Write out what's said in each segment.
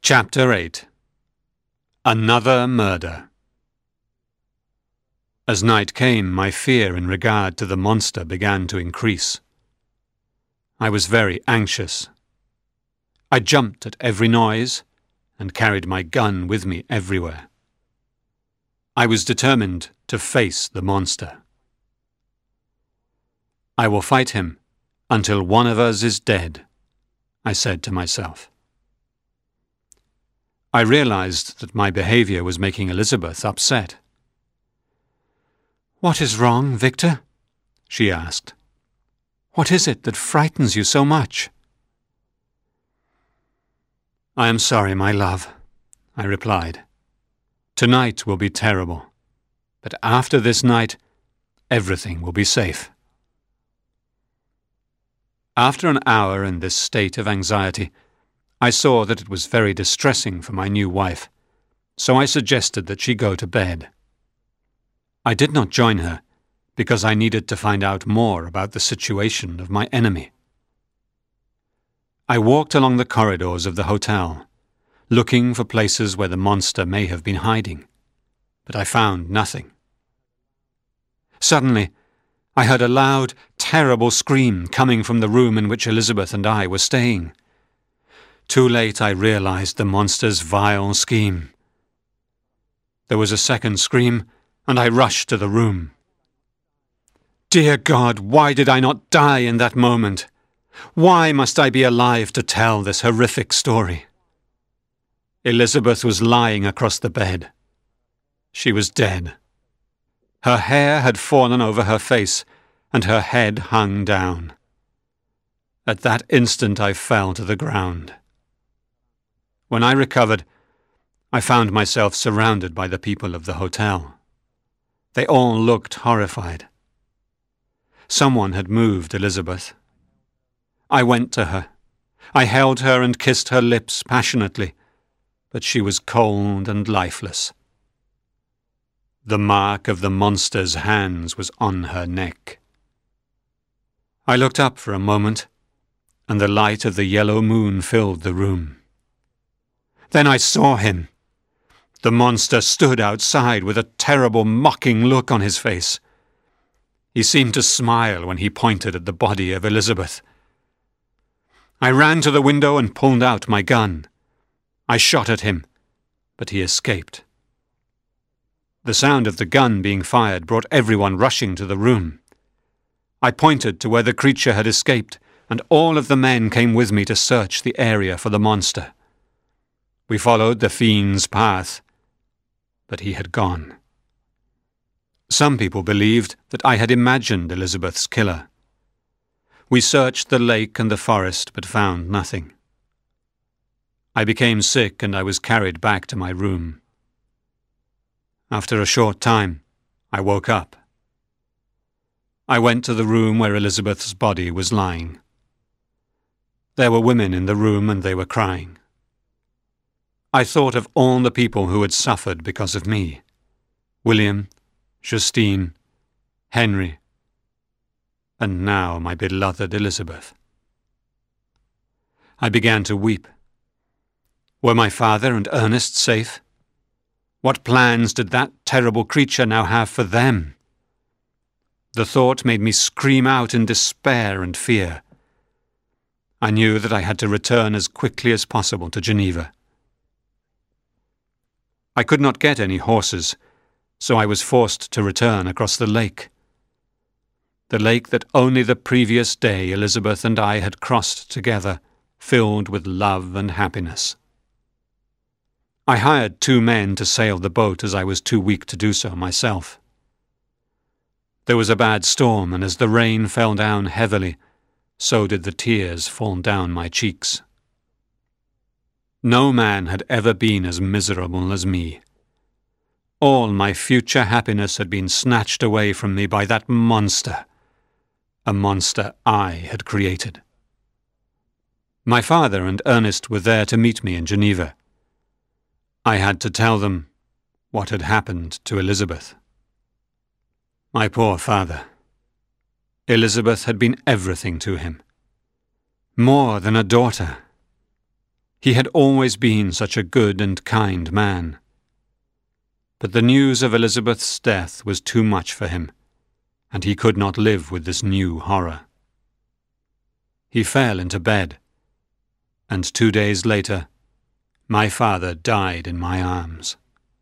Chapter 8. Another Murder. As night came, my fear in regard to the monster began to increase. I was very anxious. I jumped at every noise and carried my gun with me everywhere. I was determined to face the monster. I will fight him until one of us is dead, I said to myself. I realized that my behavior was making Elizabeth upset. "What is wrong, Victor?" she asked. "What is it that frightens you so much?" "I am sorry, my love," I replied. "Tonight will be terrible, but after this night, everything will be safe." After an hour in this state of anxiety, I saw that it was very distressing for my new wife, so I suggested that she go to bed. I did not join her, because I needed to find out more about the situation of my enemy. I walked along the corridors of the hotel, looking for places where the monster may have been hiding, but I found nothing. Suddenly, I heard a loud, terrible scream coming from the room in which Elizabeth and I were staying. Too late I realized the monster's vile scheme. There was a second scream, and I rushed to the room. Dear God, why did I not die in that moment? Why must I be alive to tell this horrific story? Elizabeth was lying across the bed. She was dead. Her hair had fallen over her face, and her head hung down. At that instant I fell to the ground. When I recovered, I found myself surrounded by the people of the hotel. They all looked horrified. Someone had moved Elizabeth. I went to her. I held her and kissed her lips passionately, but she was cold and lifeless. The mark of the monster's hands was on her neck. I looked up for a moment, and the light of the yellow moon filled the room. Then I saw him. The monster stood outside with a terrible, mocking look on his face. He seemed to smile when he pointed at the body of Elizabeth. I ran to the window and pulled out my gun. I shot at him, but he escaped. The sound of the gun being fired brought everyone rushing to the room. I pointed to where the creature had escaped, and all of the men came with me to search the area for the monster. We followed the fiend's path, but he had gone. Some people believed that I had imagined Elizabeth's killer. We searched the lake and the forest, but found nothing. I became sick and I was carried back to my room. After a short time, I woke up. I went to the room where Elizabeth's body was lying. There were women in the room and they were crying. I thought of all the people who had suffered because of me. William, Justine, Henry, and now my beloved Elizabeth. I began to weep. Were my father and Ernest safe? What plans did that terrible creature now have for them? The thought made me scream out in despair and fear. I knew that I had to return as quickly as possible to Geneva. I could not get any horses, so I was forced to return across the lake that only the previous day Elizabeth and I had crossed together, filled with love and happiness. I hired 2 men to sail the boat as I was too weak to do so myself. There was a bad storm, and as the rain fell down heavily, so did the tears fall down my cheeks. No man had ever been as miserable as me. All my future happiness had been snatched away from me by that monster, a monster I had created. My father and Ernest were there to meet me in Geneva. I had to tell them what had happened to Elizabeth. My poor father. Elizabeth had been everything to him. More than a daughter. He had always been such a good and kind man. But the news of Elizabeth's death was too much for him, and he could not live with this new horror. He fell into bed, and 2 days later, my father died in my arms.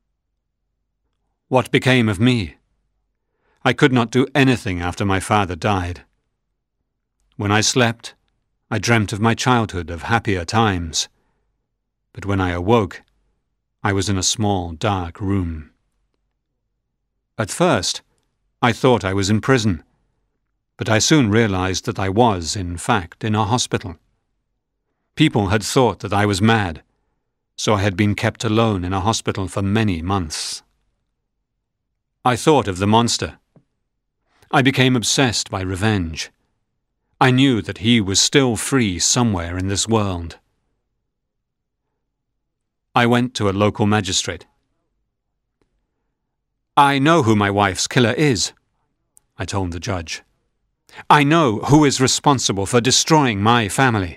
What became of me? I could not do anything after my father died. When I slept, I dreamt of my childhood, of happier times. But when I awoke, I was in a small, dark room. At first, I thought I was in prison, but I soon realized that I was, in fact, in a hospital. People had thought that I was mad, so I had been kept alone in a hospital for many months. I thought of the monster. I became obsessed by revenge. I knew that he was still free somewhere in this world. I went to a local magistrate. "I know who my wife's killer is," I told the judge. "I know who is responsible for destroying my family."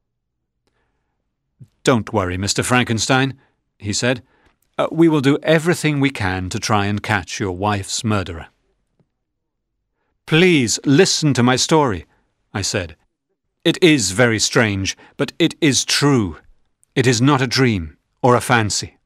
"Don't worry, Mr. Frankenstein," he said. "We will do everything we can to try and catch your wife's murderer." "Please listen to my story," I said. "It is very strange, but it is true. It is not a dream or a fancy."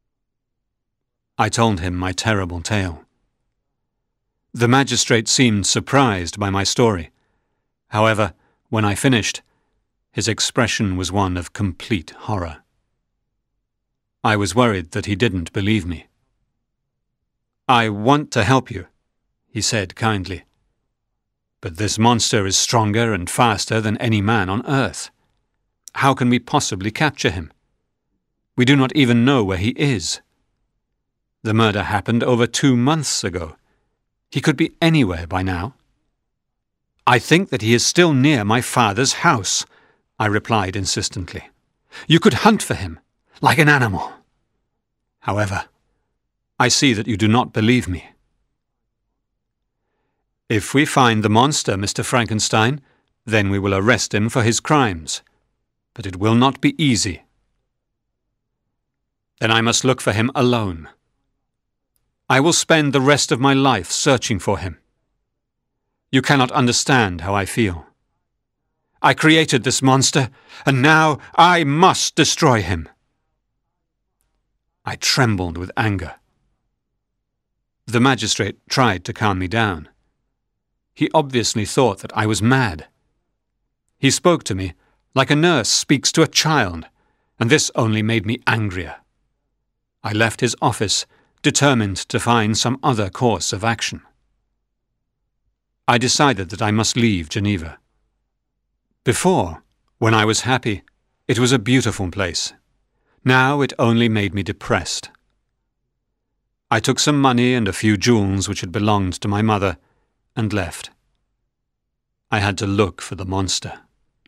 I told him my terrible tale. The magistrate seemed surprised by my story. However, when I finished, his expression was one of complete horror. I was worried that he didn't believe me. "I want to help you," he said kindly. "But this monster is stronger and faster than any man on earth. How can we possibly capture him? We do not even know where he is. The murder happened over 2 months ago. He could be anywhere by now." "I think that he is still near my father's house," I replied insistently. "You could hunt for him, like an animal. However, I see that you do not believe me." "If we find the monster, Mr. Frankenstein, then we will arrest him for his crimes. But it will not be easy." "Then I must look for him alone. I will spend the rest of my life searching for him. You cannot understand how I feel. I created this monster, and now I must destroy him." I trembled with anger. The magistrate tried to calm me down. He obviously thought that I was mad. He spoke to me like a nurse speaks to a child, and this only made me angrier. I left his office, determined to find some other course of action. I decided that I must leave Geneva. Before, when I was happy, it was a beautiful place. Now it only made me depressed. I took some money and a few jewels which had belonged to my mother and left. I had to look for the monster.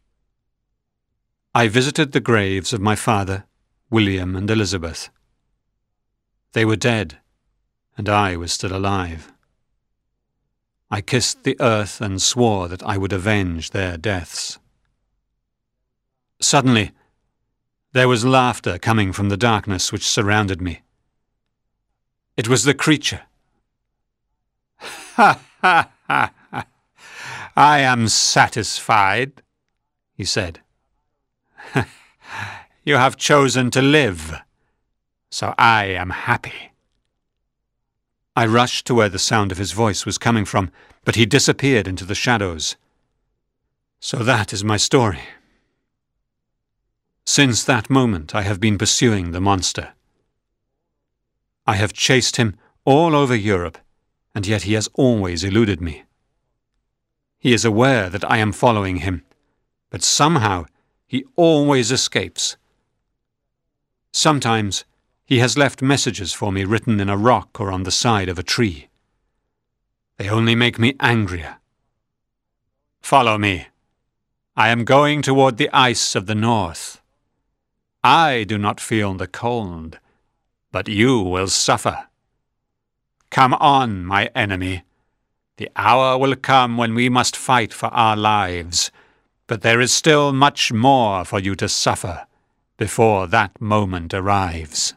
I visited the graves of my father, William and Elizabeth. They were dead, and I was still alive. I kissed the earth and swore that I would avenge their deaths. Suddenly, there was laughter coming from the darkness which surrounded me. It was the creature. "Ha, ha, ha, ha. I am satisfied," he said. "You have chosen to live, so I am happy." I rushed to where the sound of his voice was coming from, but he disappeared into the shadows. So that is my story. Since that moment, I have been pursuing the monster. I have chased him all over Europe, and yet he has always eluded me. He is aware that I am following him, but somehow he always escapes. Sometimes he has left messages for me written in a rock or on the side of a tree. They only make me angrier. "Follow me. I am going toward the ice of the north. I do not feel the cold, but you will suffer. Come on, my enemy. The hour will come when we must fight for our lives, but there is still much more for you to suffer before that moment arrives.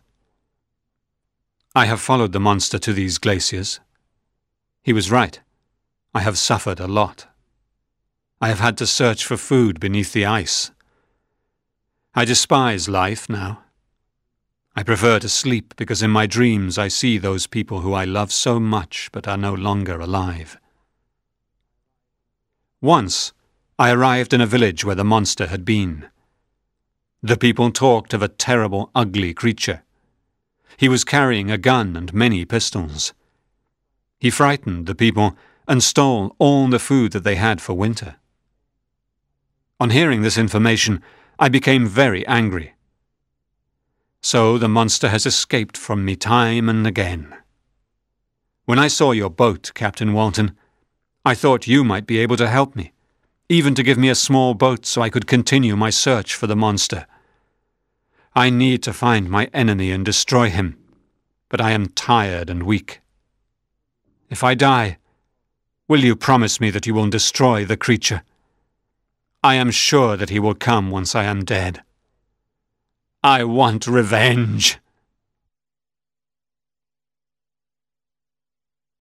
I have followed the monster to these glaciers. He was right. I have suffered a lot. I have had to search for food beneath the ice. I despise life now. I prefer to sleep because in my dreams I see those people who I love so much but are no longer alive. Once, I arrived in a village where the monster had been. The people talked of a terrible, ugly creature. He was carrying a gun and many pistols. He frightened the people and stole all the food that they had for winter. On hearing this information, I became very angry. So the monster has escaped from me time and again. When I saw your boat, Captain Walton, I thought you might be able to help me, even to give me a small boat so I could continue my search for the monster. I need to find my enemy and destroy him, but I am tired and weak. If I die, will you promise me that you will destroy the creature? I am sure that he will come once I am dead. I want revenge.